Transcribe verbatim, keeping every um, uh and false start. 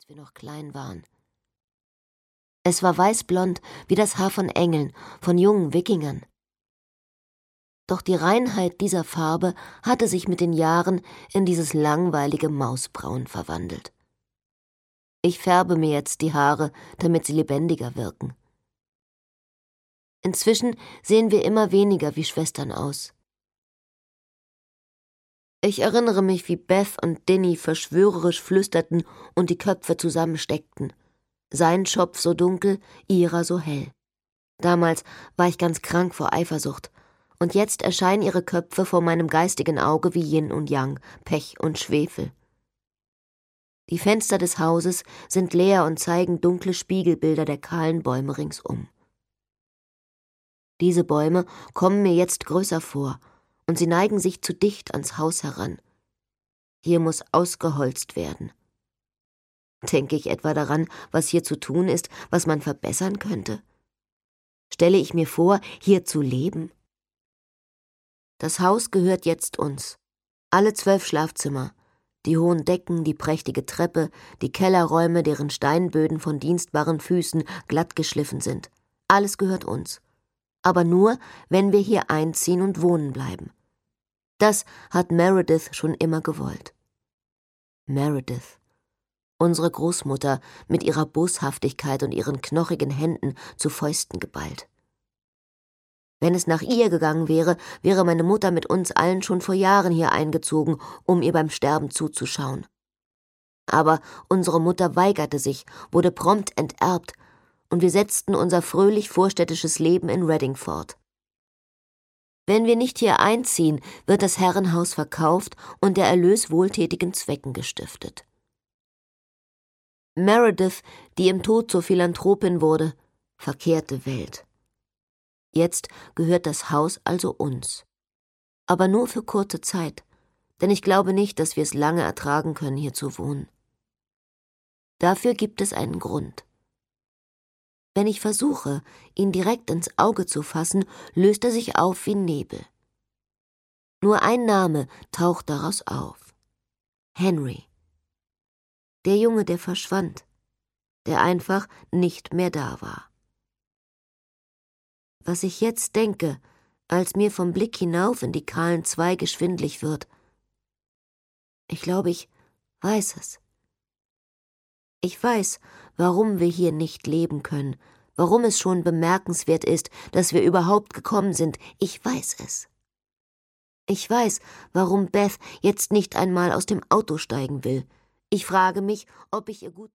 als wir noch klein waren. Es war weißblond wie das Haar von Engeln, von jungen Wikingern. Doch die Reinheit dieser Farbe hatte sich mit den Jahren in dieses langweilige Mausbraun verwandelt. Ich färbe mir jetzt die Haare, damit sie lebendiger wirken. Inzwischen sehen wir immer weniger wie Schwestern aus. Ich erinnere mich, wie Beth und Dinny verschwörerisch flüsterten und die Köpfe zusammensteckten. Sein Schopf so dunkel, ihrer so hell. Damals war ich ganz krank vor Eifersucht, und jetzt erscheinen ihre Köpfe vor meinem geistigen Auge wie Yin und Yang, Pech und Schwefel. Die Fenster des Hauses sind leer und zeigen dunkle Spiegelbilder der kahlen Bäume ringsum. Diese Bäume kommen mir jetzt größer vor, und sie neigen sich zu dicht ans Haus heran. Hier muss ausgeholzt werden. Denke ich etwa daran, was hier zu tun ist, was man verbessern könnte? Stelle ich mir vor, hier zu leben? Das Haus gehört jetzt uns. Alle zwölf Schlafzimmer, die hohen Decken, die prächtige Treppe, die Kellerräume, deren Steinböden von dienstbaren Füßen glatt geschliffen sind. Alles gehört uns. Aber nur, wenn wir hier einziehen und wohnen bleiben. Das hat Meredith schon immer gewollt. Meredith, unsere Großmutter mit ihrer Boshaftigkeit und ihren knochigen Händen zu Fäusten geballt. Wenn es nach ihr gegangen wäre, wäre meine Mutter mit uns allen schon vor Jahren hier eingezogen, um ihr beim Sterben zuzuschauen. Aber unsere Mutter weigerte sich, wurde prompt enterbt, und wir setzten unser fröhlich vorstädtisches Leben in Reading fort. Wenn wir nicht hier einziehen, wird das Herrenhaus verkauft und der Erlös wohltätigen Zwecken gestiftet. Meredith, die im Tod zur Philanthropin wurde, verkehrte Welt. Jetzt gehört das Haus also uns. Aber nur für kurze Zeit, denn ich glaube nicht, dass wir es lange ertragen können, hier zu wohnen. Dafür gibt es einen Grund. Wenn ich versuche, ihn direkt ins Auge zu fassen, löst er sich auf wie Nebel. Nur ein Name taucht daraus auf. Henry. Der Junge, der verschwand, der einfach nicht mehr da war. Was ich jetzt denke, als mir vom Blick hinauf in die kahlen Zweige schwindlig wird, ich glaube, ich weiß es. Ich weiß, warum wir hier nicht leben können, warum es schon bemerkenswert ist, dass wir überhaupt gekommen sind. Ich weiß es. Ich weiß, warum Beth jetzt nicht einmal aus dem Auto steigen will. Ich frage mich, ob ich ihr gut